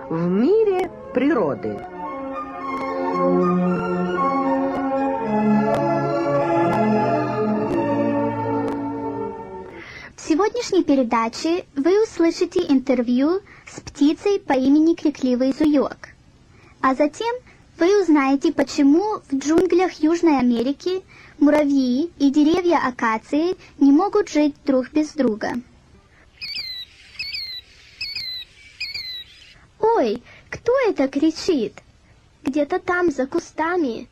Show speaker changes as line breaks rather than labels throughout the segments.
в мире природы.
В сегодняшней передаче вы услышите интервью с птицей по имени Крикливый Зуёк. А затем вы узнаете, почему в джунглях Южной Америки муравьи и деревья акации не могут жить друг без друга. Ой, кто это кричит? Где-то там, за кустами.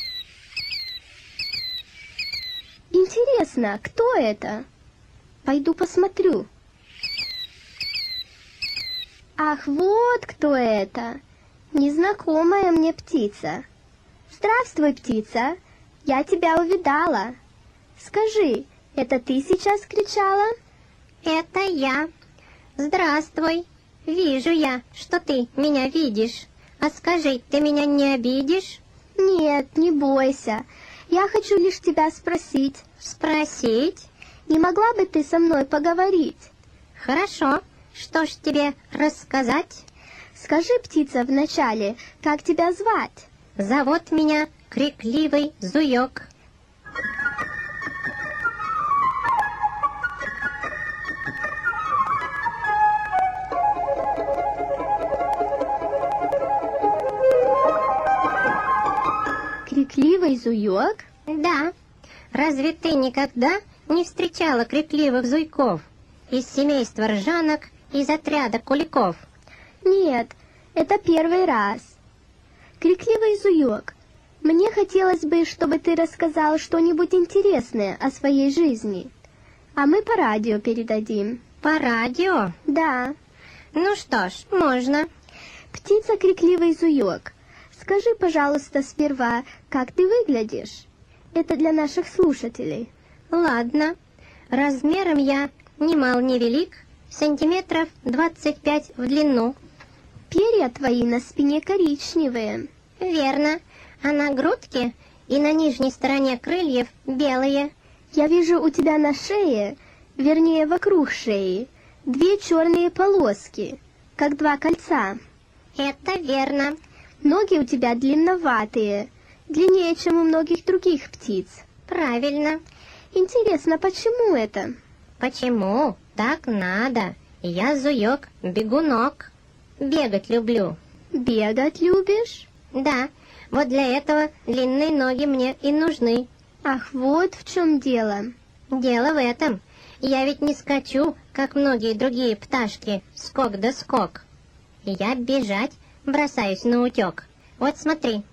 Интересно, кто это? Пойду посмотрю. Ах, вот кто это! Незнакомая мне птица. Здравствуй, птица, я тебя увидала. Скажи, это ты сейчас кричала?
Это я. Здравствуй. Вижу я, что ты меня видишь. А скажи, ты меня не обидишь?
Нет, не бойся. Я хочу лишь тебя спросить.
Спросить?
Не могла бы ты со мной поговорить?
Хорошо. Что ж тебе рассказать?
Скажи, птица, вначале, как тебя звать?
Зовут меня Крикливый Зуёк.
Крикливый Зуёк?
Да. Разве ты никогда не встречала крикливых зуйков из семейства ржанок, из отряда куликов?
Нет, это первый раз. Крикливый Зуёк, мне хотелось бы, чтобы ты рассказал что-нибудь интересное о своей жизни. А мы по радио передадим.
По радио?
Да.
Ну что ж, можно.
Птица Крикливый Зуёк, скажи, пожалуйста, сперва, как ты выглядишь? Это для наших слушателей.
Ладно. Размером я ни мал ни велик, сантиметров 25 в длину.
Перья твои на спине коричневые.
Верно. А на грудке и на нижней стороне крыльев белые.
Я вижу у тебя на шее, вернее вокруг шеи, 2 черные полоски, как 2 кольца.
Это верно.
Ноги у тебя длинноватые, длиннее, чем у многих других птиц.
Правильно.
Интересно, почему это?
Почему? Так надо. Я зуёк-бегунок. Бегать люблю.
Бегать любишь?
Да, вот для этого длинные ноги мне и нужны.
Ах, вот в чем дело.
Дело в этом. Я ведь не скачу, как многие другие пташки, скок да скок. Я бежать бросаюсь на утёк. Вот смотри.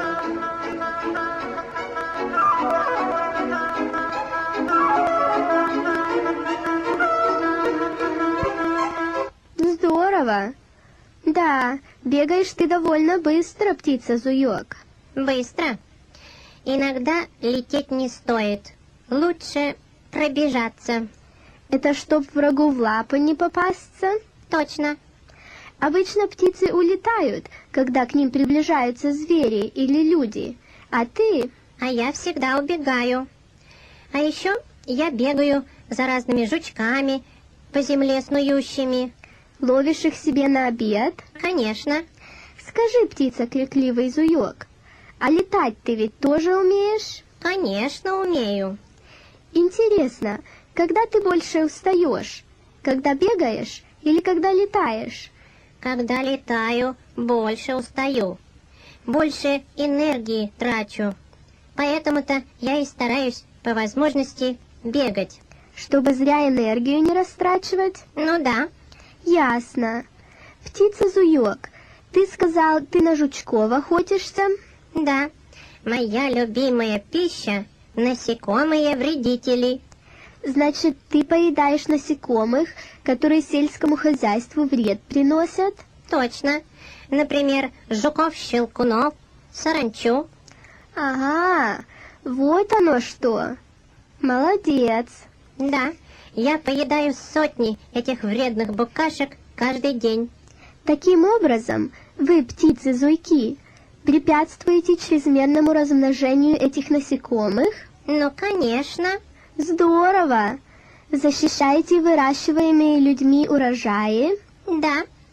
Здорово. Да, бегаешь ты довольно быстро, птица Зуёк.
Быстро. Иногда лететь не стоит. Лучше пробежаться.
Это чтоб врагу в лапы не попасться?
Точно.
Обычно птицы улетают, когда к ним приближаются звери или люди. А ты?
А я всегда убегаю. А еще я бегаю за разными жучками, по земле снующими.
Ловишь их себе на обед?
Конечно.
Скажи, птица Крикливый Зуёк, а летать ты ведь тоже умеешь?
Конечно, умею.
Интересно, когда ты больше устаешь? Когда бегаешь или когда летаешь?
Когда летаю, больше устаю. Больше энергии трачу. Поэтому-то я и стараюсь по возможности бегать.
Чтобы зря энергию не растрачивать?
Ну да.
Ясно. Птица Зуёк, ты сказал, ты на жучков охотишься?
Да. Моя любимая пища — насекомые вредители.
Значит, ты поедаешь насекомых, которые сельскому хозяйству вред приносят?
Точно. Например, жуков-щелкунов, саранчу.
Ага, вот оно что. Молодец.
Да, я поедаю сотни этих вредных букашек каждый день.
Таким образом, вы, птицы-зуйки, препятствуете чрезмерному размножению этих насекомых?
Ну, конечно.
Здорово! Защищаете выращиваемые людьми урожаи?
Да.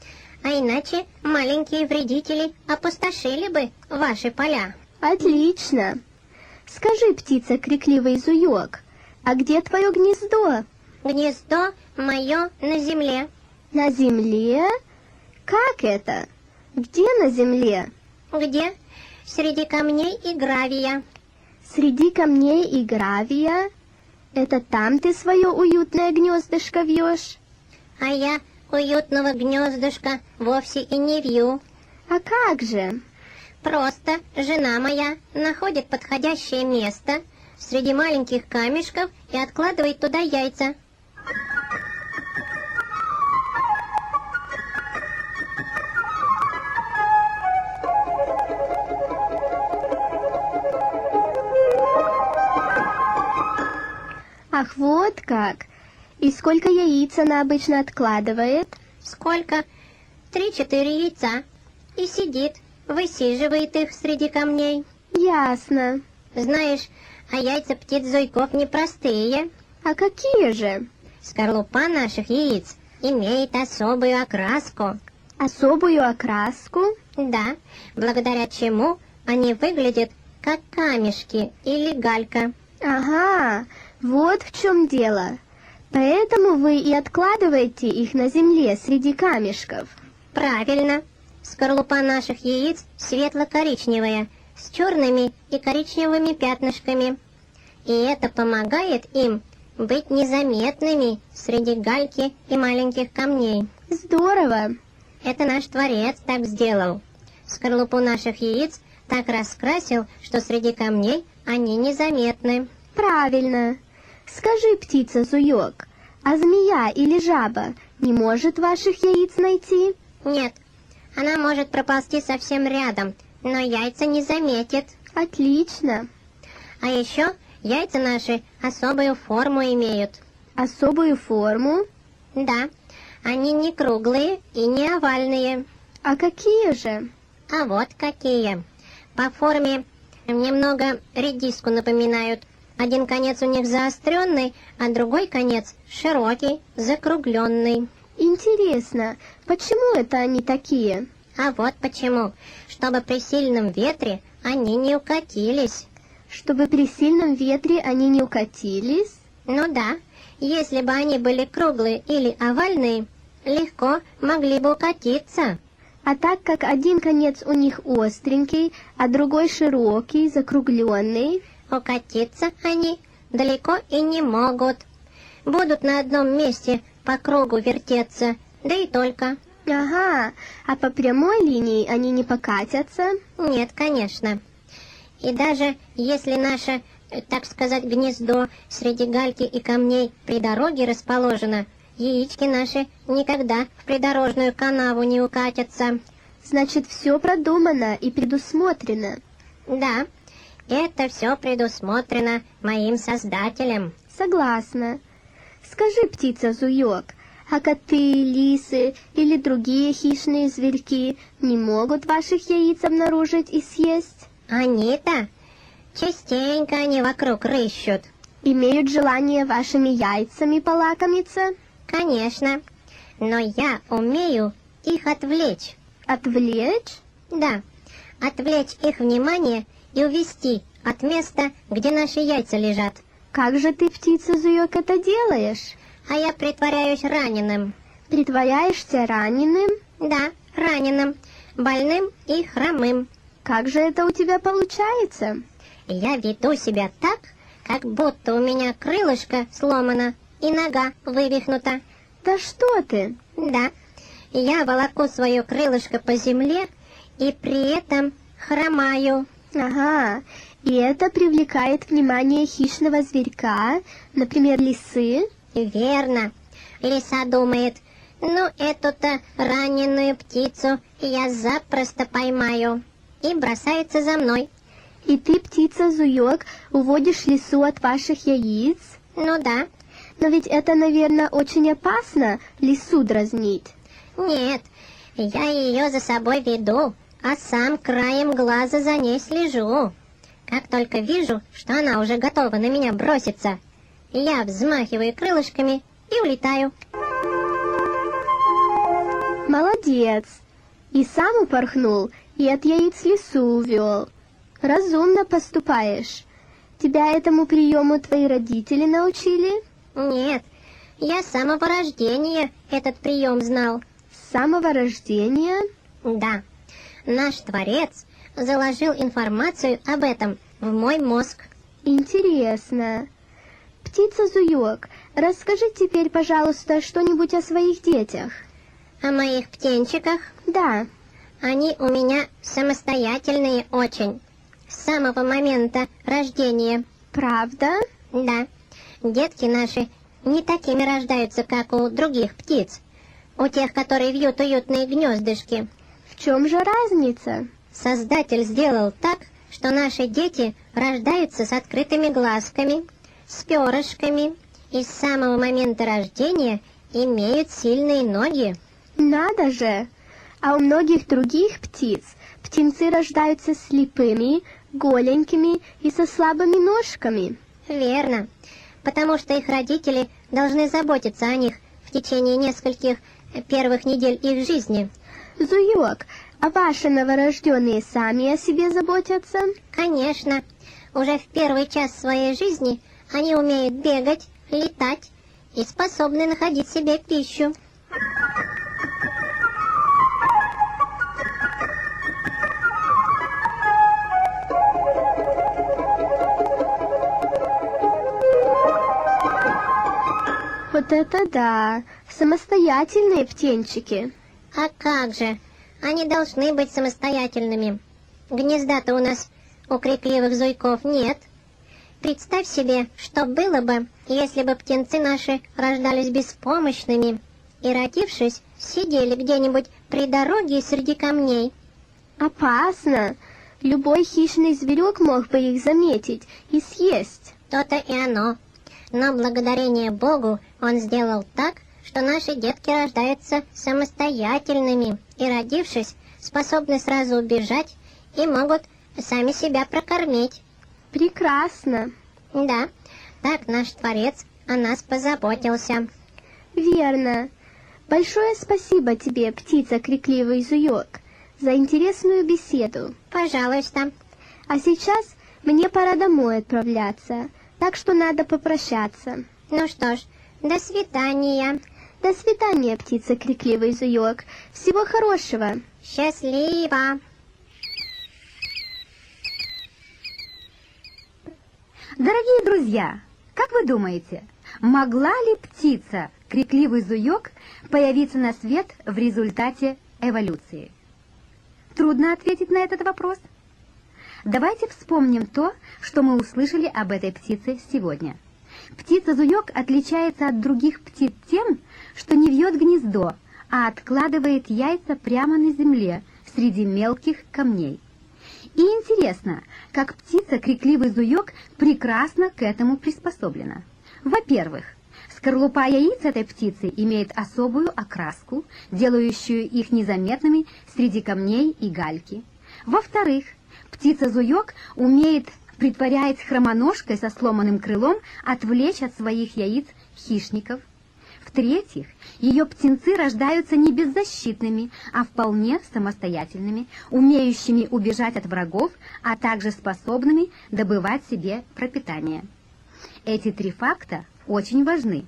а иначе маленькие вредители опустошили бы ваши поля.
Отлично. Скажи, птица крикливый зуёк, а где твое гнездо?
Гнездо мое на земле.
На земле? Как это? Где на земле?
Где? Среди камней и гравия.
Среди камней и гравия? Это там ты свое уютное гнездышко вьешь?
А я уютного гнездышка вовсе и не вью.
А как же?
Просто жена моя находит подходящее место среди маленьких камешков и откладывает туда яйца.
Ах, вот как! И сколько яиц она обычно откладывает?
Сколько? 3-4 яйца. И сидит, высиживает их среди камней.
Ясно.
Знаешь, а яйца птиц-зуйков непростые.
А какие же?
Скорлупа наших яиц имеет особую окраску.
Особую окраску?
Да, благодаря чему они выглядят как камешки или галька.
Ага, вот в чем дело. Поэтому вы и откладываете их на земле среди камешков.
Правильно. Скорлупа наших яиц светло-коричневая, с черными и коричневыми пятнышками. И это помогает им быть незаметными среди гальки и маленьких камней.
Здорово.
Это наш Творец так сделал. Скорлупу наших яиц так раскрасил, что среди камней они незаметны.
Правильно. Скажи, птица зуёк, а змея или жаба не может ваших яиц найти?
Нет, она может проползти совсем рядом, но яйца не заметит.
Отлично.
А еще яйца наши особую форму имеют.
Особую форму?
Да, они не круглые и не овальные.
А какие же?
А вот какие. По форме немного редиску напоминают. Один конец у них заостренный, а другой конец широкий, закругленный.
Интересно, почему это они такие?
А вот почему. Чтобы при сильном ветре они не укатились.
Чтобы при сильном ветре они не укатились?
Ну да, если бы они были круглые или овальные, легко могли бы укатиться.
А так как один конец у них остренький, а другой широкий, закругленный,
укатиться они далеко и не могут. Будут на одном месте по кругу вертеться, да и только.
ага, а по прямой линии они не покатятся?
Нет, конечно. И даже если наше, так сказать, гнездо среди гальки и камней при дороге расположено, яички наши никогда в придорожную канаву не укатятся.
Значит, все продумано и предусмотрено.
Да, это все предусмотрено моим создателем.
Согласна. Скажи, птица зуёк, а коты, лисы или другие хищные зверьки не могут ваших яиц обнаружить и съесть?
Они-то частенько они вокруг рыщут.
Имеют желание вашими яйцами полакомиться?
Конечно, но я умею их отвлечь.
Отвлечь?
Да, отвлечь их внимание и увести от места, где наши яйца лежат.
Как же ты, птица зуёк, это делаешь?
А я притворяюсь раненым.
Притворяешься раненым?
Да, раненым, больным и хромым.
Как же это у тебя получается?
Я веду себя так, как будто у меня крылышко сломано и нога вывихнута.
Да что ты?
Да, я волоку свое крылышко по земле и при этом хромаю.
Ага, и это привлекает внимание хищного зверька, например, лисы?
Верно. Лиса думает, ну эту-то раненую птицу я запросто поймаю. И бросается за мной.
И ты, птица зуёк, уводишь лису от ваших яиц?
Ну да.
Но ведь это, наверное, очень опасно, лису дразнить.
Нет, я ее за собой веду, а сам краем глаза за ней слежу. Как только вижу, что она уже готова на меня броситься, я взмахиваю крылышками и улетаю.
Молодец. И сам упорхнул, и от яиц лису увел. Разумно поступаешь. Тебя этому приему твои родители научили?
Нет, я с самого рождения этот прием знал.
С самого рождения?
Да, наш Творец заложил информацию об этом в мой мозг.
Интересно. Птица-зуёк, расскажи теперь, пожалуйста, что-нибудь о своих детях.
О моих птенчиках?
Да.
Они у меня самостоятельные очень. С самого момента рождения.
Правда?
Да. Детки наши не такими рождаются, как у других птиц. У тех, которые вьют уютные гнездышки.
В чем же разница?
Создатель сделал так, что наши дети рождаются с открытыми глазками, с перышками и с самого момента рождения имеют сильные ноги.
Надо же! А у многих других птиц птенцы рождаются слепыми, голенькими и со слабыми ножками.
Верно, потому что их родители должны заботиться о них в течение нескольких первых недель их жизни.
Зуёк, а ваши новорожденные сами о себе заботятся?
Конечно, уже в первый час своей жизни они умеют бегать, летать и способны находить себе пищу.
Вот это да! Самостоятельные птенчики.
А как же? Они должны быть самостоятельными. Гнезда-то у нас у крикливых зуйков нет. Представь себе, что было бы, если бы птенцы наши рождались беспомощными и, родившись, сидели где-нибудь при дороге среди камней.
Опасно! Любой хищный зверек мог бы их заметить и съесть.
То-то и оно. Но благодарение Богу Он сделал так, что наши детки рождаются самостоятельными и, родившись, способны сразу убежать и могут сами себя прокормить.
Прекрасно.
Да, так наш Творец о нас позаботился.
Верно. Большое спасибо тебе, птица крикливый зуёк, за интересную беседу.
Пожалуйста.
А сейчас мне пора домой отправляться, так что надо попрощаться.
Ну что ж, до свидания.
До свидания, птица крикливый зуёк. Всего хорошего.
Счастливо.
Дорогие друзья, как вы думаете, могла ли птица, крикливый зуёк, появиться на свет в результате эволюции? Трудно ответить на этот вопрос. Давайте вспомним то, что мы услышали об этой птице сегодня. Птица-зуёк отличается от других птиц тем, что не вьет гнездо, а откладывает яйца прямо на земле среди мелких камней. И интересно, как птица крикливый зуёк прекрасно к этому приспособлена. Во-первых, скорлупа яиц этой птицы имеет особую окраску, делающую их незаметными среди камней и гальки. Во-вторых, птица-зуёк умеет, притворяясь хромоножкой со сломанным крылом, отвлечь от своих яиц хищников. В-третьих, ее птенцы рождаются не беззащитными, а вполне самостоятельными, умеющими убежать от врагов, а также способными добывать себе пропитание. Эти три факта очень важны.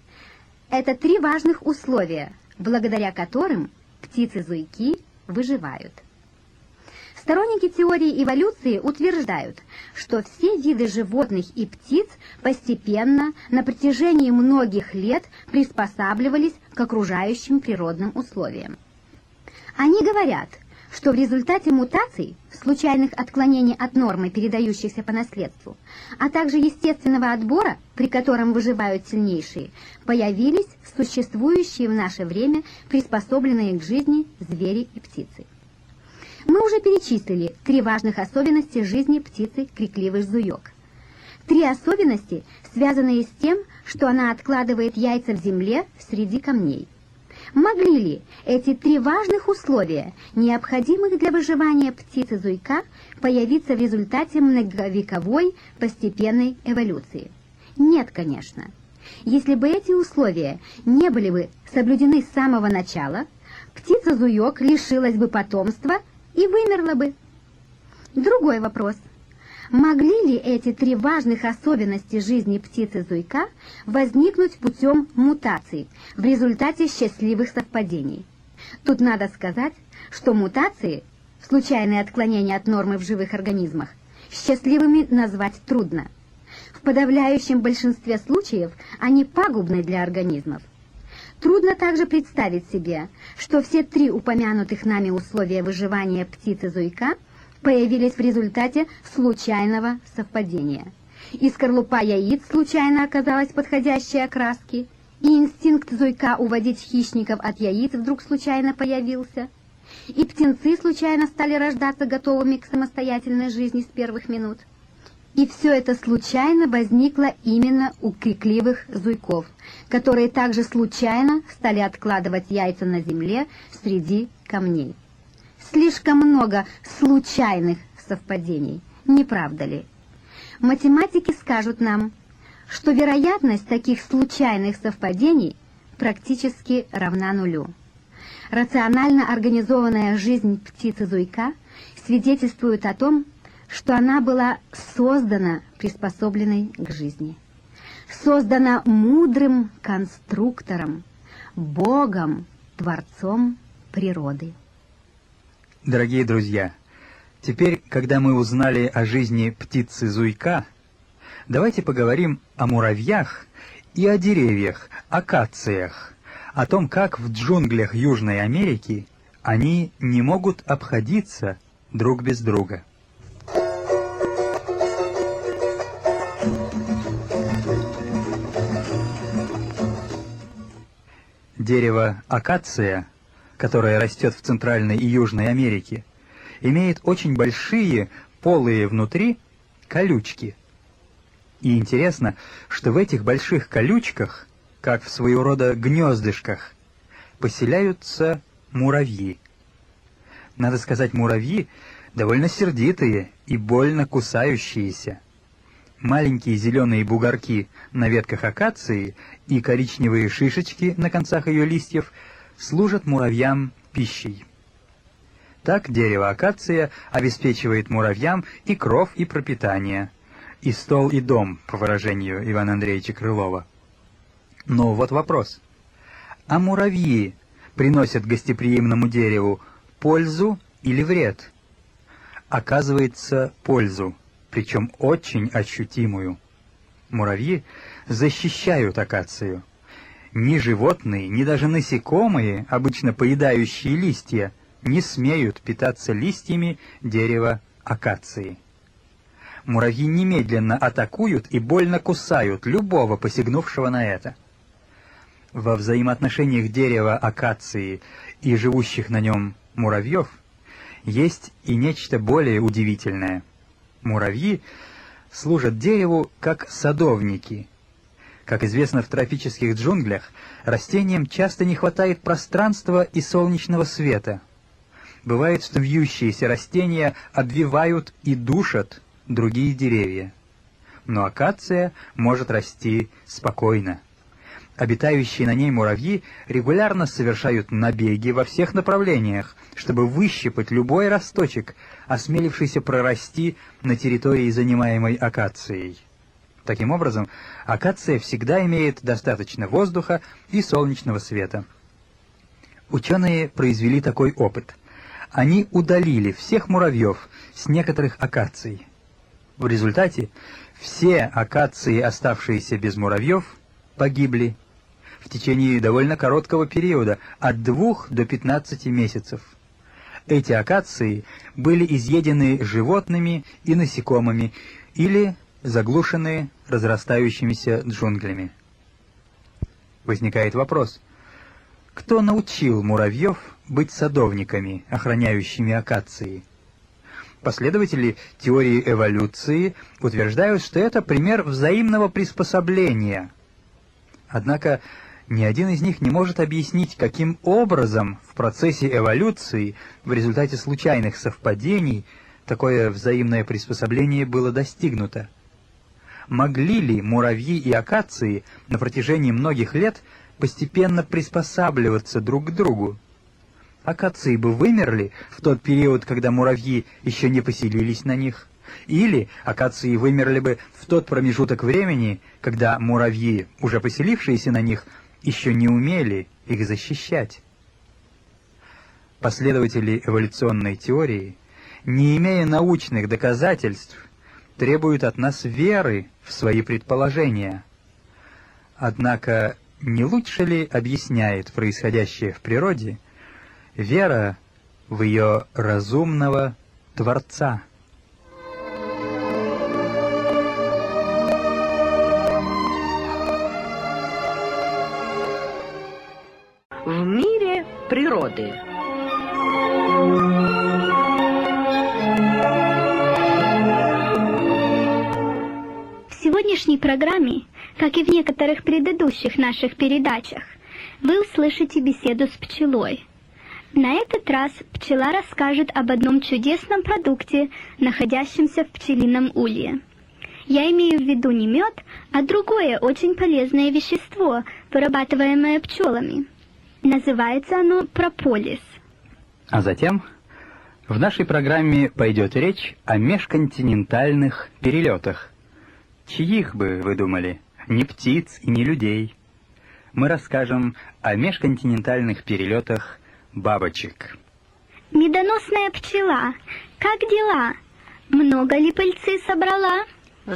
Это три важных условия, благодаря которым птицы-зуйки выживают. Сторонники теории эволюции утверждают, что все виды животных и птиц постепенно на протяжении многих лет приспосабливались к окружающим природным условиям. Они говорят, что в результате мутаций, случайных отклонений от нормы, передающихся по наследству, а также естественного отбора, при котором выживают сильнейшие, появились существующие в наше время приспособленные к жизни звери и птицы. Мы уже перечислили три важных особенности жизни птицы крикливый зуёк. Три особенности, связанные с тем, что она откладывает яйца в земле среди камней. Могли ли эти три важных условия, необходимых для выживания птицы-зуйка, появиться в результате многовековой постепенной эволюции? Нет, конечно. Если бы эти условия не были бы соблюдены с самого начала, птица-зуёк лишилась бы потомства и вымерла бы. Другой вопрос. Могли ли эти три важных особенности жизни птицы-зуйка возникнуть путем мутаций в результате счастливых совпадений? Тут надо сказать, что мутации, случайные отклонения от нормы в живых организмах, счастливыми назвать трудно. В подавляющем большинстве случаев они пагубны для организмов. Трудно также представить себе, что все три упомянутых нами условия выживания птицы-зуйка появились в результате случайного совпадения. И скорлупа яиц случайно оказалась подходящей окраски, и инстинкт зуйка уводить хищников от яиц вдруг случайно появился, и птенцы случайно стали рождаться готовыми к самостоятельной жизни с первых минут. И все это случайно возникло именно у крикливых зуйков, которые также случайно стали откладывать яйца на земле среди камней. Слишком много случайных совпадений, не правда ли? Математики скажут нам, что вероятность таких случайных совпадений практически равна нулю. Рационально организованная жизнь птицы-зуйка свидетельствует о том, что она была создана приспособленной к жизни. Создана мудрым конструктором, Богом, Творцом природы.
Дорогие друзья, теперь, когда мы узнали о жизни птицы-зуйка, давайте поговорим о муравьях и о деревьях, акациях, о том, как в джунглях Южной Америки они не могут обходиться друг без друга. Дерево акация, которое растет в Центральной и Южной Америке, имеет очень большие, полые внутри колючки. И интересно, что в этих больших колючках, как в своего рода гнездышках, поселяются муравьи. Надо сказать, муравьи довольно сердитые и больно кусающиеся. Маленькие зеленые бугорки на ветках акации и коричневые шишечки на концах ее листьев служат муравьям пищей. Так дерево акация обеспечивает муравьям и кров, и пропитание, и стол, и дом, по выражению Ивана Андреевича Крылова. Но вот вопрос. А муравьи приносят гостеприимному дереву пользу или вред? Оказывается, пользу, причем очень ощутимую. Муравьи защищают акацию. Ни животные, ни даже насекомые, обычно поедающие листья, не смеют питаться листьями дерева акации. Муравьи немедленно атакуют и больно кусают любого посягнувшего на это. Во взаимоотношениях дерева акации и живущих на нем муравьев есть и нечто более удивительное. Муравьи служат дереву как садовники. Как известно, в тропических джунглях растениям часто не хватает пространства и солнечного света. Бывает, что вьющиеся растения обвивают и душат другие деревья. Но акация может расти спокойно. Обитающие на ней муравьи регулярно совершают набеги во всех направлениях, чтобы выщипать любой росточек, осмелившийся прорасти на территории, занимаемой акацией. Таким образом, акация всегда имеет достаточно воздуха и солнечного света. Ученые произвели такой опыт. Они удалили всех муравьев с некоторых акаций. В результате все акации, оставшиеся без муравьев, погибли в течение довольно короткого периода, от 2 до 15 месяцев. Эти акации были изъедены животными и насекомыми или заглушены разрастающимися джунглями. Возникает вопрос: кто научил муравьев быть садовниками, охраняющими акации? Последователи теории эволюции утверждают, что это пример взаимного приспособления. Однако ни один из них не может объяснить, каким образом в процессе эволюции, в результате случайных совпадений, такое взаимное приспособление было достигнуто. Могли ли муравьи и акации на протяжении многих лет постепенно приспосабливаться друг к другу? акации бы вымерли в тот период, когда муравьи еще не поселились на них, или акации вымерли бы в тот промежуток времени, когда муравьи, уже поселившиеся на них, еще не умели их защищать. Последователи эволюционной теории, не имея научных доказательств, требуют от нас веры в свои предположения. Однако не лучше ли объясняет происходящее в природе вера в ее разумного Творца?
В мире природы.
В сегодняшней программе, как и в некоторых предыдущих наших передачах, вы услышите беседу с пчелой. На этот раз пчела расскажет об одном чудесном продукте, находящемся в пчелином улье. Я имею в виду не мед, а другое очень полезное вещество, вырабатываемое пчелами. Называется оно прополис.
А затем в нашей программе пойдет речь о межконтинентальных перелетах. Чьих бы вы думали? Не птиц и не людей. Мы расскажем о межконтинентальных перелетах бабочек.
Медоносная пчела, как дела? Много ли пыльцы собрала?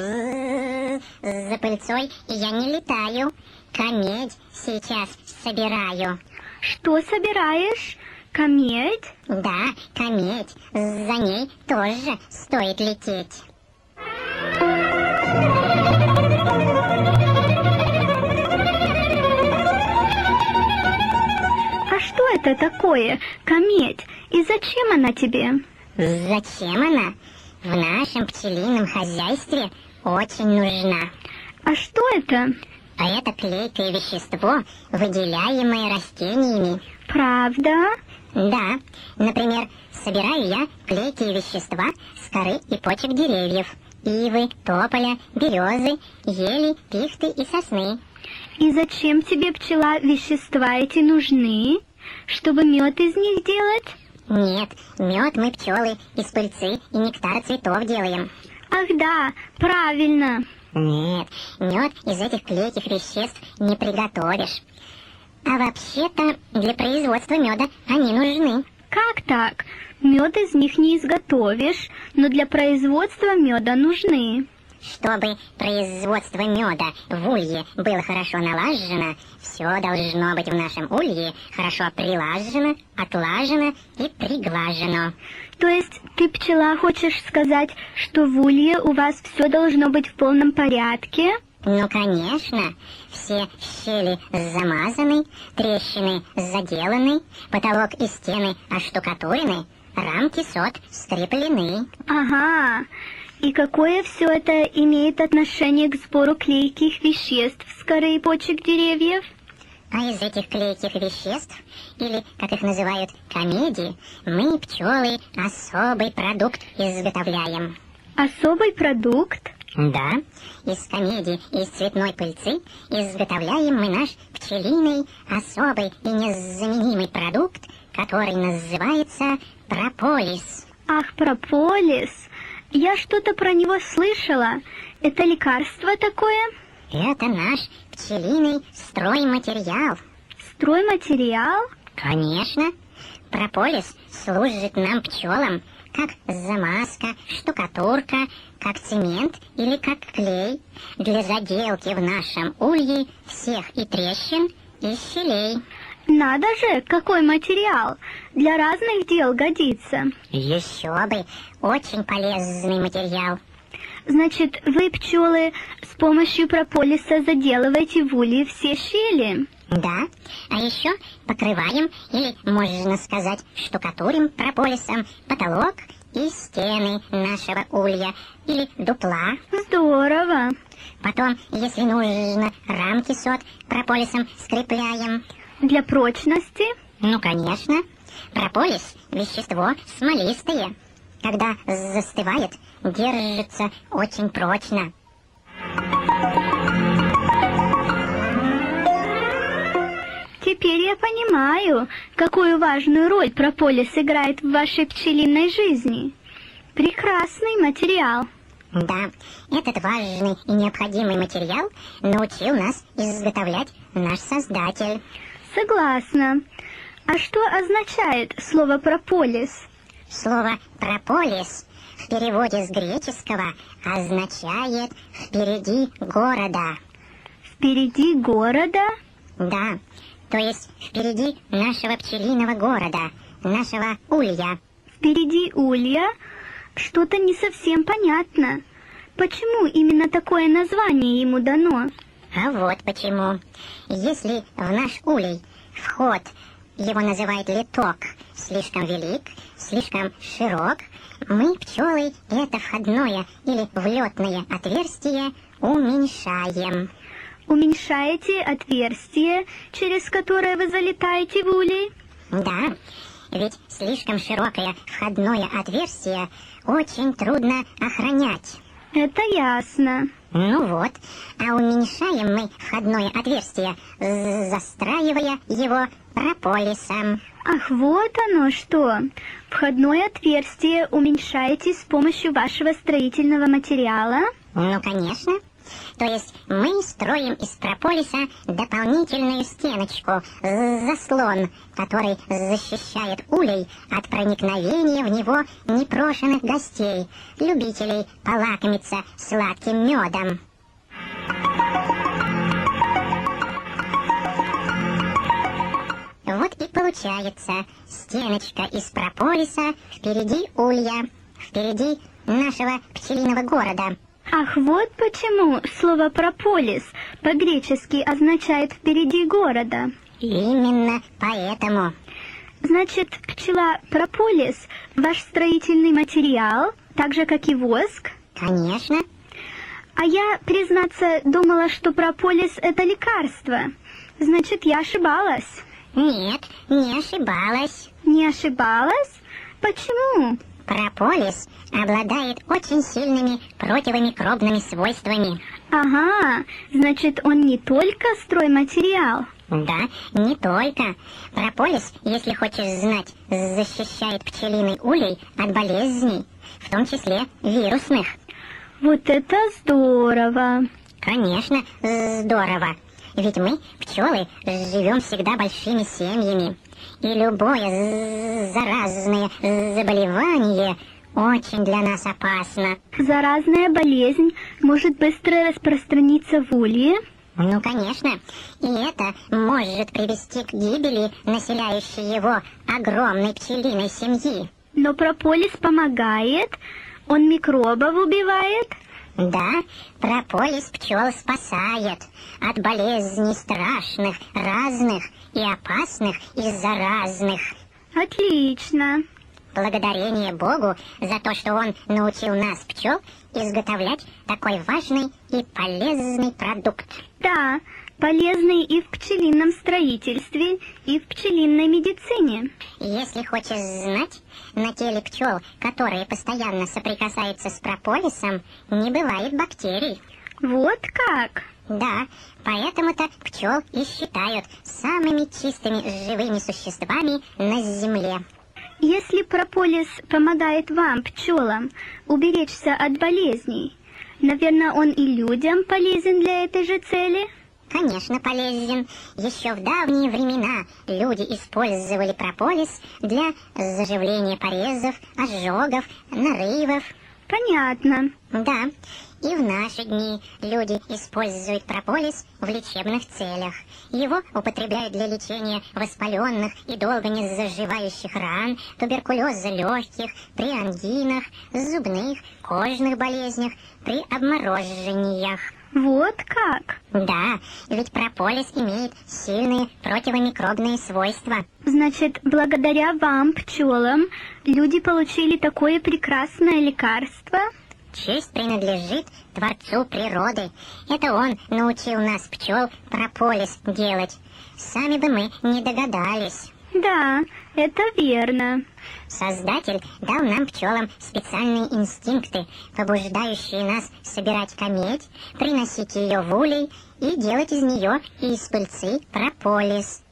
За пыльцой я не летаю. Камедь сейчас собираю.
Что собираешь? Камедь?
Да, камедь. За ней тоже стоит лететь.
А что это такое, камедь? И зачем она тебе?
Зачем она? В нашем пчелином хозяйстве очень нужна.
А что это?
А это клейкое вещество, выделяемое растениями.
Правда?
Да, например, собираю я клейкие вещества с коры и почек деревьев. Ивы, тополя, березы, ели, пихты и сосны.
И зачем тебе, пчела, вещества эти нужны? Чтобы мед из них делать?
Нет, мед мы, пчелы, из пыльцы и нектара цветов делаем.
Ах да, правильно.
Нет, мед из этих клейких веществ не приготовишь. А вообще-то для производства меда они нужны.
Как так? Мед из них не изготовишь, но для производства меда нужны.
Чтобы производство меда в улье было хорошо налажено, все должно быть в нашем улье хорошо прилажено, отлажено и приглажено.
То есть ты, пчела, хочешь сказать, что в улье у вас все должно быть в полном порядке?
Ну, конечно, все щели замазаны, трещины заделаны, потолок и стены оштукатурены, рамки сот скреплены.
Ага. И какое все это имеет отношение к сбору клейких веществ с коры и почек деревьев?
А из этих клейких веществ, или, как их называют, камеди, мы, пчелы, особый продукт изготовляем.
Особый продукт?
Да, из камеди и из цветной пыльцы изготовляем мы наш пчелиный, особый и незаменимый продукт, который называется прополис.
Ах, прополис. Я что-то про него слышала. Это лекарство такое?
Это наш пчелиный стройматериал.
Стройматериал?
Конечно. Прополис служит нам, пчелам, как замазка, штукатурка, как цемент или как клей для заделки в нашем улье всех и трещин, и щелей.
Надо же, какой материал! Для разных дел годится.
Еще бы, очень полезный материал.
Значит, вы, пчелы, с помощью прополиса заделываете в улье все щели?
Да, а еще покрываем, или, можно сказать, штукатурим прополисом потолок и стены нашего улья, или дупла.
Здорово.
Потом, если нужно, рамки сот прополисом скрепляем.
Для прочности?
Ну, конечно. Прополис – вещество смолистое. Когда застывает, держится очень прочно.
теперь я понимаю, какую важную роль прополис играет в вашей пчелиной жизни. Прекрасный материал.
Да, этот важный и необходимый материал научил нас изготовлять наш Создатель.
Согласна. А что означает слово прополис?
Слово «прополис» в переводе с греческого означает «впереди города».
Впереди города?
Да, то есть впереди нашего пчелиного города, нашего улья.
Впереди улья? Что-то не совсем понятно. Почему именно такое название ему дано?
А вот почему. Если в наш улей вход, его называют литок, слишком велик, слишком широк, мы, пчелы, это входное или влетное отверстие уменьшаем.
Уменьшаете отверстие, через которое вы залетаете в улей?
Да, ведь слишком широкое входное отверстие очень трудно охранять.
Это ясно.
Ну вот, а уменьшаем мы входное отверстие, застраивая его прополисом.
Ах, вот оно что. Входное отверстие уменьшаете с помощью вашего строительного материала?
Ну, конечно. То есть мы строим из прополиса дополнительную стеночку, заслон, который защищает улей от проникновения в него непрошенных гостей, любителей полакомиться сладким медом. Вот и получается стеночка из прополиса впереди улья, впереди нашего пчелиного города.
Ах, вот почему слово прополис по-гречески означает «впереди города».
Именно поэтому.
Значит, пчела прополис – ваш строительный материал, так же, как и воск?
Конечно.
А я, признаться, думала, что прополис – это лекарство. Значит, я ошибалась.
Нет, не ошибалась.
Не ошибалась? Почему?
Прополис обладает очень сильными противомикробными свойствами.
Ага, значит, он не только стройматериал.
Да, не только. Прополис, если хочешь знать, защищает пчелиный улей от болезней, в том числе вирусных.
Вот это здорово.
Конечно, здорово. Ведь мы, пчелы, живем всегда большими семьями. И любое заразное заболевание очень для нас опасно.
Заразная болезнь может быстро распространиться в улье?
Ну, конечно. И это может привести к гибели населяющей его огромной пчелиной семьи.
Но прополис помогает? Он микробов убивает?
Да, прополис пчел спасает от болезней страшных, разных и опасных и заразных.
Отлично.
Благодарение Богу за то, что Он научил нас, пчел, изготовлять такой важный и полезный продукт.
Да, полезный и в пчелином строительстве, и в пчелиной медицине.
Если хочешь знать, на теле пчел, которые постоянно соприкасаются с прополисом, не бывает бактерий.
Вот как?
Да, поэтому-то пчел и считают самыми чистыми живыми существами на земле.
Если прополис помогает вам, пчелам, уберечься от болезней, наверное, он и людям полезен для этой же цели?
Конечно, полезен. Еще в давние времена люди использовали прополис для заживления порезов, ожогов, нарывов.
Понятно.
Да, и в наши дни люди используют прополис в лечебных целях. Его употребляют для лечения воспаленных и долго не заживающих ран, туберкулеза легких, при ангинах, зубных, кожных болезнях, при обморожениях.
Вот как?
Да, ведь прополис имеет сильные противомикробные свойства.
Значит, благодаря вам, пчелам, люди получили такое прекрасное лекарство?
Честь принадлежит Творцу природы. Это Он научил нас, пчел, прополис делать. Сами бы мы не догадались.
Да, это верно.
Создатель дал нам, пчелам, специальные инстинкты, побуждающие нас собирать камедь, приносить ее в улей и делать из нее и из пыльцы прополис.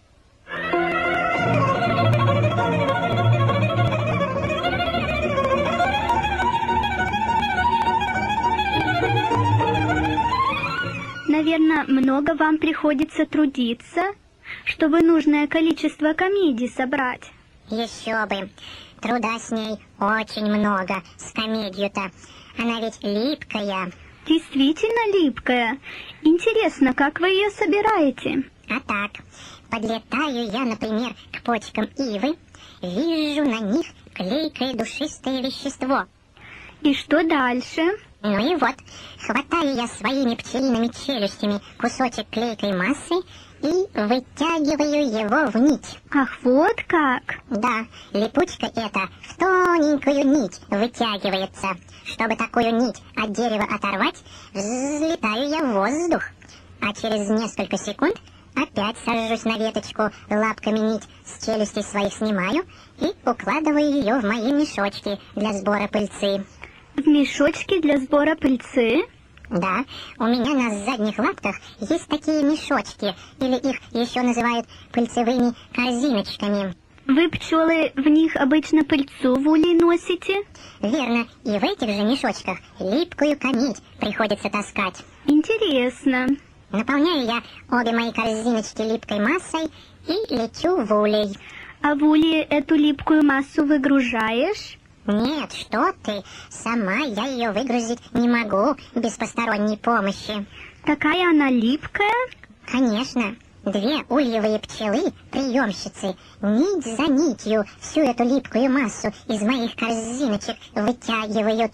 Наверное, много вам приходится трудиться, чтобы нужное количество комедий собрать.
Еще бы. Труда с ней очень много, с комедию-то. Она ведь липкая.
Действительно липкая. Интересно, как вы ее собираете?
А так, подлетаю я, например, к почкам ивы, вижу на них клейкое душистое вещество.
И что дальше?
Ну и вот, хватаю я своими пчелиными челюстями кусочек клейкой массы и вытягиваю его в нить.
Ах, вот как!
Да, липучка эта в тоненькую нить вытягивается. Чтобы такую нить от дерева оторвать, взлетаю я в воздух. А через несколько секунд опять сажусь на веточку, лапками нить с челюстей своих снимаю и укладываю ее в мои мешочки для сбора пыльцы.
В мешочке для сбора пыльцы?
Да, у меня на задних лапках есть такие мешочки, или их еще называют пыльцевыми корзиночками.
Вы, пчелы, в них обычно пыльцу в улей носите?
Верно, и в этих же мешочках липкую комедь приходится таскать.
Интересно.
Наполняю я обе мои корзиночки липкой массой и лечу в улей.
А в улей эту липкую массу выгружаешь?
Нет, что ты, сама я ее выгрузить не могу без посторонней помощи.
Такая она липкая?
Конечно, две ульевые пчелы, приемщицы, нить за нитью всю эту липкую массу из моих корзиночек вытягивают.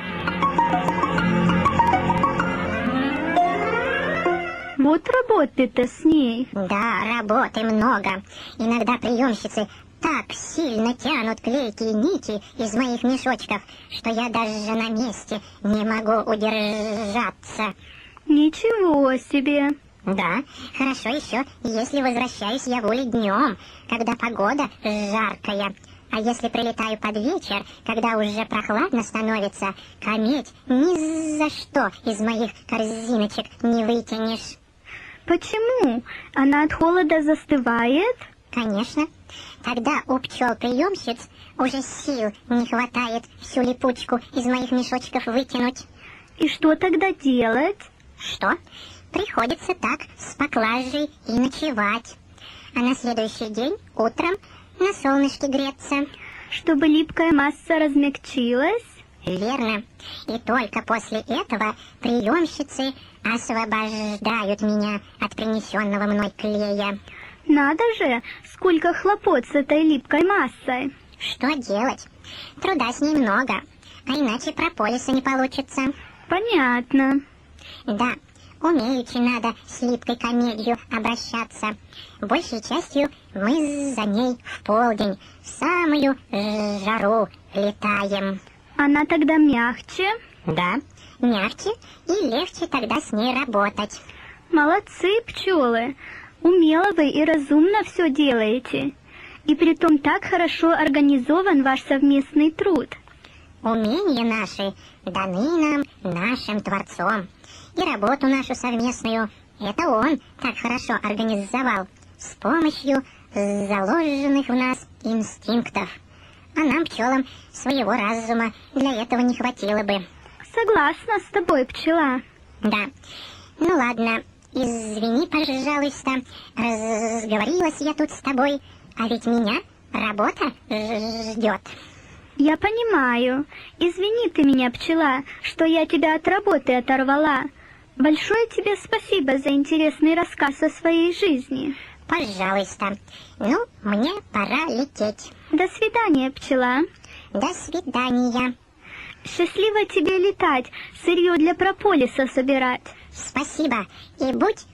Вот работы-то с ней.
Да, работы много. Иногда приемщицы так сильно тянут клейкие нити из моих мешочков, что я даже на месте не могу удержаться.
Ничего себе.
Да, хорошо еще, если возвращаюсь я в улей днем, когда погода жаркая. А если прилетаю под вечер, когда уже прохладно становится, комедь ни за что из моих корзиночек не вытянешь.
Почему? Она от холода застывает?
Конечно. Тогда у пчел-приемщиц уже сил не хватает всю липучку из моих мешочков вытянуть.
И что тогда делать?
Что? Приходится так с поклажей и ночевать. А на следующий день утром на солнышке греться.
Чтобы липкая масса размягчилась?
Верно. И только после этого приемщицы освобождают меня от принесенного мной клея.
Надо же, сколько хлопот с этой липкой массой.
Что делать? Труда с ней много, а иначе прополиса не получится.
Понятно.
Да, умеючи надо с липкой комедью обращаться. Большей частью мы за ней в полдень, в самую жару летаем.
Она тогда мягче?
Да, мягче и легче тогда с ней работать.
Молодцы, пчелы. Умело вы и разумно все делаете. И притом так хорошо организован ваш совместный труд.
Умения наши даны нам нашим Творцом. И работу нашу совместную это Он так хорошо организовал с помощью заложенных в нас инстинктов. А нам, пчелам, своего разума для этого не хватило бы.
Согласна с тобой, пчела.
Да. Ну ладно, извини, пожалуйста, разговорилась я тут с тобой, а ведь меня работа ждет.
Я понимаю. Извини ты меня, пчела, что я тебя от работы оторвала. Большое тебе спасибо за интересный рассказ о своей жизни.
Пожалуйста. Ну, мне пора лететь.
До свидания, пчела.
До свидания.
Счастливо тебе летать, сырье для прополиса собирать.
Спасибо и будь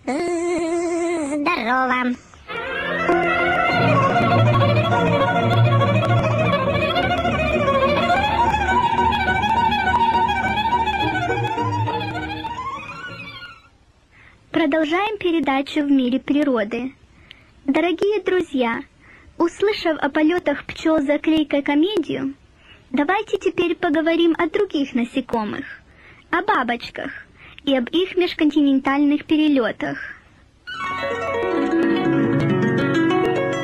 здорова.
Продолжаем передачу «В мире природы». Дорогие друзья, услышав о полетах пчел за клейкой комедию, давайте теперь поговорим о других насекомых, о бабочках и об их межконтинентальных перелетах.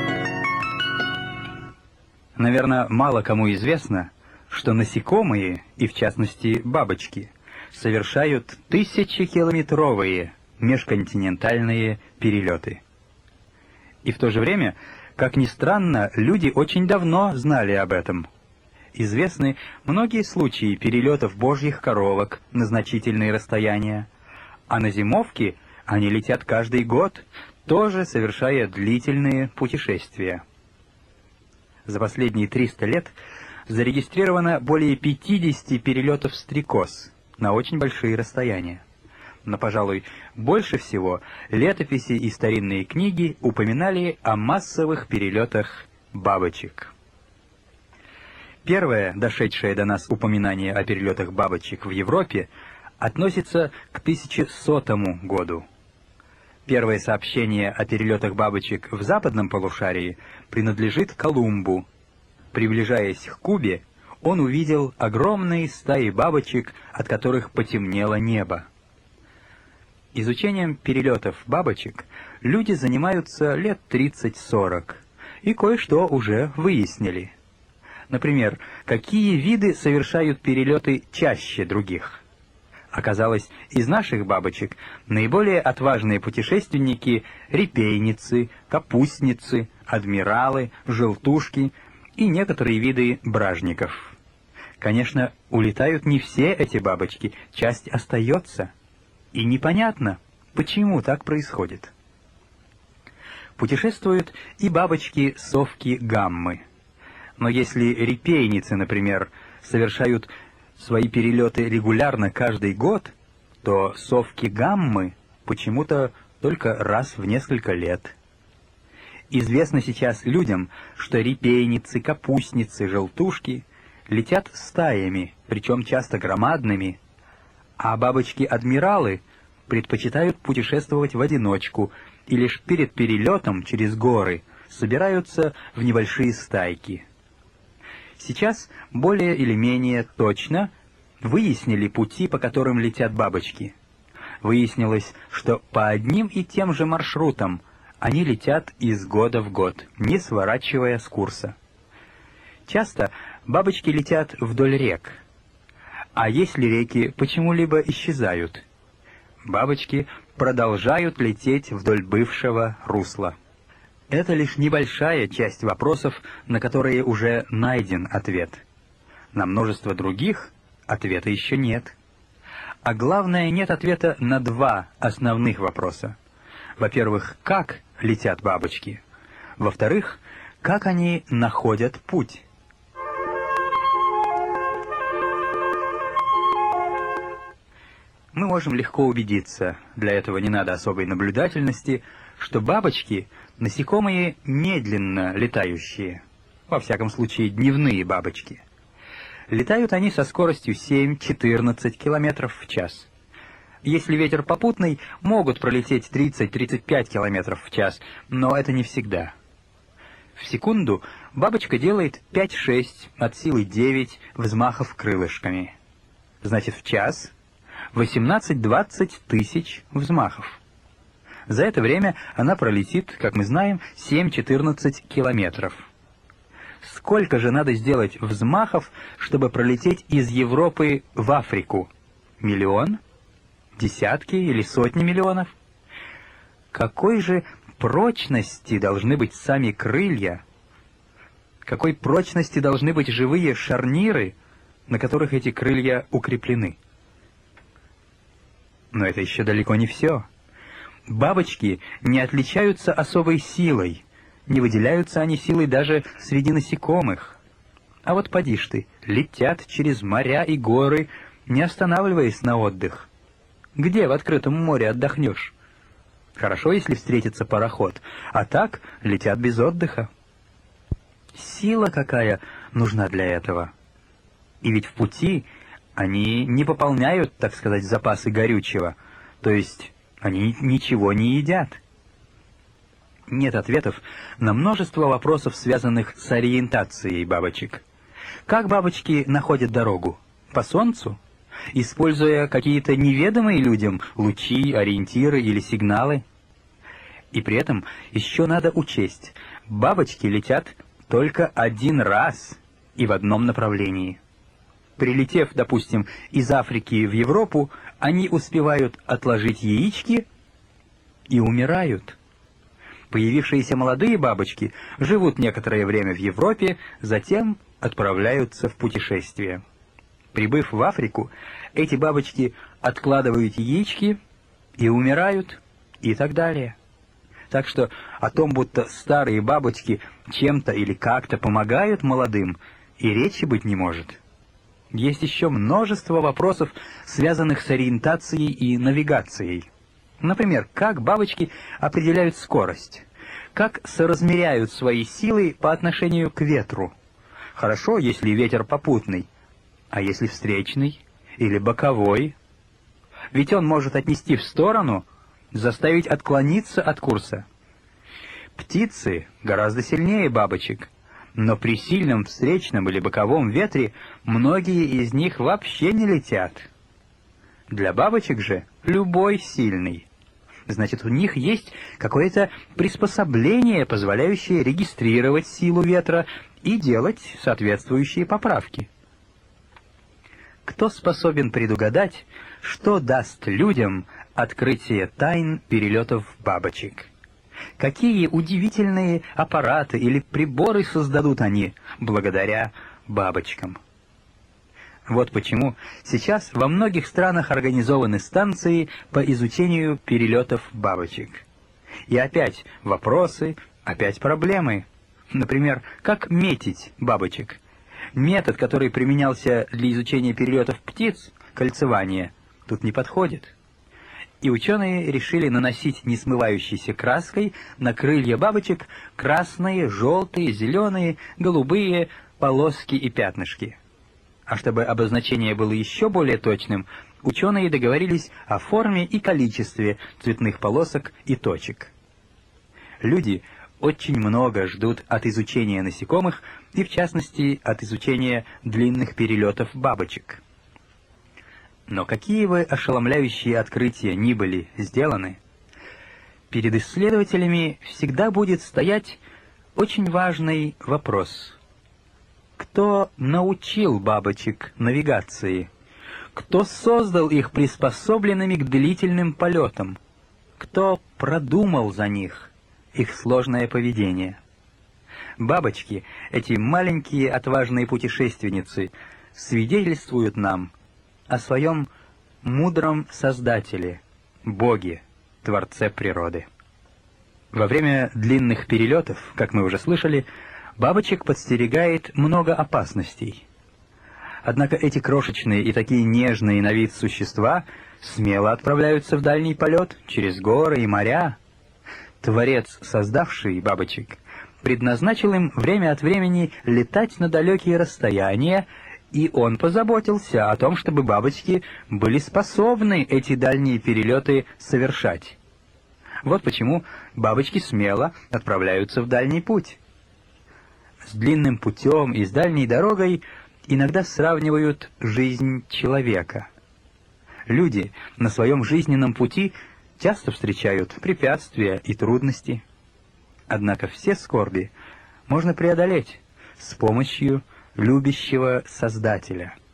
Наверное, мало кому известно, что насекомые, и в частности бабочки, совершают тысячекилометровые межконтинентальные перелеты. И в то же время, как ни странно, люди очень давно знали об этом. Известны многие случаи перелетов божьих коровок на значительные расстояния, а на зимовке они летят каждый год, тоже совершая длительные путешествия. За последние 300 лет зарегистрировано более 50 перелетов стрекоз на очень большие расстояния. Но, пожалуй, больше всего летописи и старинные книги упоминали о массовых перелетах бабочек. Первое, дошедшее до нас упоминание о перелетах бабочек в Европе, относится к 1100 году. Первое сообщение о перелетах бабочек в западном полушарии принадлежит Колумбу. Приближаясь к Кубе, он увидел огромные стаи бабочек, от которых потемнело небо. Изучением перелетов бабочек люди занимаются лет 30-40, и кое-что уже выяснили. Например, какие виды совершают перелеты чаще других. Оказалось, из наших бабочек наиболее отважные путешественники — репейницы, капустницы, адмиралы, желтушки и некоторые виды бражников. Конечно, улетают не все эти бабочки, часть остается. И непонятно, почему так происходит. Путешествуют и бабочки-совки гаммы. Но если репейницы, например, совершают свои перелеты регулярно каждый год, то совки гаммы почему-то только раз в несколько лет. Известно сейчас людям, что репейницы, капустницы, желтушки летят стаями, причем часто громадными, а бабочки-адмиралы предпочитают путешествовать в одиночку и лишь перед перелетом через горы собираются в небольшие стайки. Сейчас более или менее точно выяснили пути, по которым летят бабочки. Выяснилось, что по одним и тем же маршрутам они летят из года в год, не сворачивая с курса. Часто бабочки летят вдоль рек. А если реки почему-либо исчезают, бабочки продолжают лететь вдоль бывшего русла. Это лишь небольшая часть вопросов, на которые уже найден ответ. На множество других ответа еще нет. А главное, нет ответа на два основных вопроса. Во-первых, как летят бабочки? Во-вторых, как они находят путь? Мы можем легко убедиться, для этого не надо особой наблюдательности, что бабочки — насекомые медленно летающие, во всяком случае дневные бабочки. Летают они со скоростью 7-14 км в час. Если ветер попутный, могут пролететь 30-35 км в час, но это не всегда. В секунду бабочка делает 5-6, от силы 9 взмахов крылышками. Значит, в час 18-20 тысяч взмахов. За это время она пролетит, как мы знаем, 7-14 километров. Сколько же надо сделать взмахов, чтобы пролететь из Европы в Африку? Миллион? Десятки или сотни миллионов? Какой же прочности должны быть сами крылья? Какой прочности должны быть живые шарниры, на которых эти крылья укреплены? Но это еще далеко не все. Бабочки не отличаются особой силой, не выделяются они силой даже среди насекомых. А вот поди ж ты, летят через моря и горы, не останавливаясь на отдых. Где в открытом море отдохнешь? Хорошо, если встретится пароход, а так летят без отдыха. Сила какая нужна для этого? И ведь в пути они не пополняют, так сказать, запасы горючего, то есть они ничего не едят. Нет ответов на множество вопросов, связанных с ориентацией бабочек. Как бабочки находят дорогу? По солнцу? Используя какие-то неведомые людям лучи, ориентиры или сигналы? И при этом еще надо учесть, бабочки летят только один раз и в одном направлении. Прилетев, допустим, из Африки в Европу, они успевают отложить яички и умирают. Появившиеся молодые бабочки живут некоторое время в Европе, затем отправляются в путешествие. Прибыв в Африку, эти бабочки откладывают яички и умирают, и так далее. Так что о том, будто старые бабочки чем-то или как-то помогают молодым, и речи быть не может. Есть еще множество вопросов, связанных с ориентацией и навигацией. Например, как бабочки определяют скорость, как соразмеряют свои силы по отношению к ветру. Хорошо, если ветер попутный, а если встречный или боковой? Ведь он может отнести в сторону, заставить отклониться от курса. Птицы гораздо сильнее бабочек, но при сильном встречном или боковом ветре многие из них вообще не летят. Для бабочек же любой сильный. Значит, у них есть какое-то приспособление, позволяющее регистрировать силу ветра и делать соответствующие поправки. Кто способен предугадать, что даст людям открытие тайн перелетов бабочек? Какие удивительные аппараты или приборы создадут они благодаря бабочкам? Вот почему сейчас во многих странах организованы станции по изучению перелетов бабочек. И опять вопросы, опять проблемы. Например, как метить бабочек? Метод, который применялся для изучения перелетов птиц, кольцевание, тут не подходит. И ученые решили наносить несмывающейся краской на крылья бабочек красные, желтые, зеленые, голубые полоски и пятнышки. А чтобы обозначение было еще более точным, ученые договорились о форме и количестве цветных полосок и точек. Люди очень много ждут от изучения насекомых и, в частности, от изучения длинных перелетов бабочек. Но какие бы ошеломляющие открытия ни были сделаны, перед исследователями всегда будет стоять очень важный вопрос. Кто научил бабочек навигации? Кто создал их приспособленными к длительным полетам? Кто продумал за них их сложное поведение? Бабочки, эти маленькие отважные путешественницы, свидетельствуют нам о своем мудром Создателе, Боге, Творце природы. Во время длинных перелетов, как мы уже слышали, бабочек подстерегает много опасностей. Однако эти крошечные и такие нежные на вид существа смело отправляются в дальний полет через горы и моря. Творец, создавший бабочек, предназначил им время от времени летать на далекие расстояния, и он позаботился о том, чтобы бабочки были способны эти дальние перелеты совершать. Вот почему бабочки смело отправляются в дальний путь. С длинным путем и с дальней дорогой иногда сравнивают жизнь человека. Люди на своем жизненном пути часто встречают препятствия и трудности. Однако все скорби можно преодолеть с помощью любящего Создателя.